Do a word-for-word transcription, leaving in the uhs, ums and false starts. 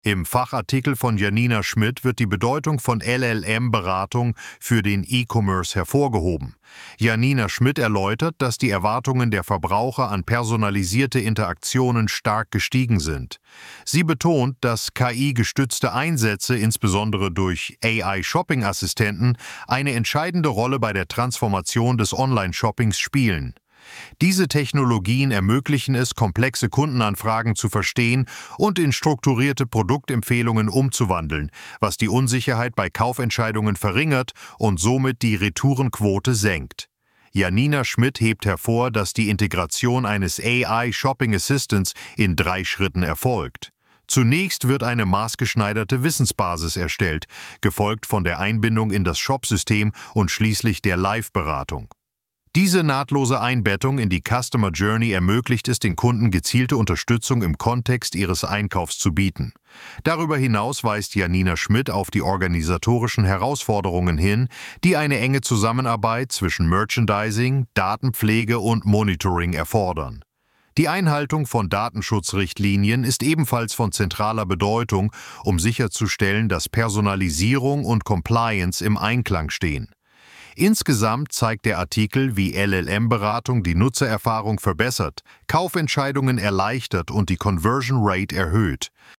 Im Fachartikel von Janina Schmidt wird die Bedeutung von L L M-Beratung für den E-Commerce hervorgehoben. Janina Schmidt erläutert, dass die Erwartungen der Verbraucher an personalisierte Interaktionen stark gestiegen sind. Sie betont, dass K I-gestützte Einsätze, insbesondere durch A I-Shopping-Assistenten, eine entscheidende Rolle bei der Transformation des Online-Shoppings spielen. Diese Technologien ermöglichen es, komplexe Kundenanfragen zu verstehen und in strukturierte Produktempfehlungen umzuwandeln, was die Unsicherheit bei Kaufentscheidungen verringert und somit die Retourenquote senkt. Janina Schmidt hebt hervor, dass die Integration eines A I-Shopping Assistants in drei Schritten erfolgt. Zunächst wird eine maßgeschneiderte Wissensbasis erstellt, gefolgt von der Einbindung in das Shopsystem und schließlich der Live-Beratung. Diese nahtlose Einbettung in die Customer Journey ermöglicht es den Kunden, gezielte Unterstützung im Kontext ihres Einkaufs zu bieten. Darüber hinaus weist Janina Schmidt auf die organisatorischen Herausforderungen hin, die eine enge Zusammenarbeit zwischen Merchandising, Datenpflege und Monitoring erfordern. Die Einhaltung von Datenschutzrichtlinien ist ebenfalls von zentraler Bedeutung, um sicherzustellen, dass Personalisierung und Compliance im Einklang stehen. Insgesamt zeigt der Artikel, wie L L M-Beratung die Nutzererfahrung verbessert, Kaufentscheidungen erleichtert und die Conversion Rate erhöht.